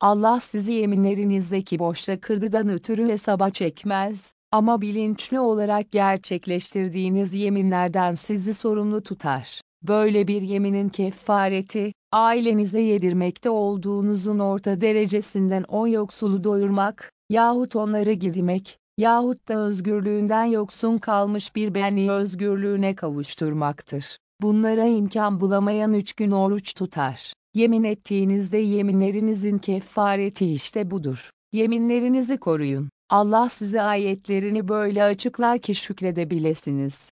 Allah sizi yeminlerinizdeki boşta kırdıdan ötürü hesaba çekmez, ama bilinçli olarak gerçekleştirdiğiniz yeminlerden sizi sorumlu tutar. Böyle bir yeminin kefareti, ailenize yedirmekte olduğunuzun orta derecesinden 10 yoksulu doyurmak, yahut onları gizlemek, yahut da özgürlüğünden yoksun kalmış bir beni özgürlüğüne kavuşturmaktır. Bunlara imkan bulamayan 3 gün oruç tutar. Yemin ettiğinizde yeminlerinizin kefareti işte budur. Yeminlerinizi koruyun. Allah size ayetlerini böyle açıklar ki şükredebilesiniz.